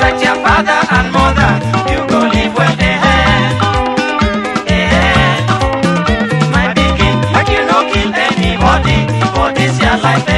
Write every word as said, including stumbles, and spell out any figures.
respect your father and mother, you go live well ahead. Ahead. My pikin, make you no kill anybody for this your life.